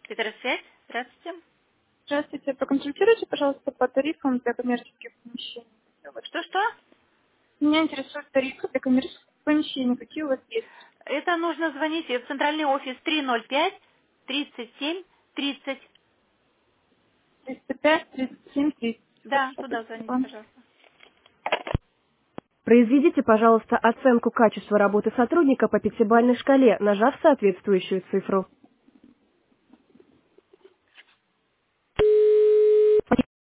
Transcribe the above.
Петросвязь, здравствуйте. Здравствуйте, проконсультируйте, пожалуйста, по тарифам для коммерческих помещений. Какие у вас есть? Что-что? Меня интересуют тарифы для коммерческих помещений. Какие у вас есть? Это нужно звонить в центральный офис 305-37-30. 305, 37, 30. Да, Хорошо, туда звоните, спасибо. пожалуйста. Произведите, пожалуйста, оценку качества работы сотрудника по пятибалльной шкале, нажав соответствующую цифру.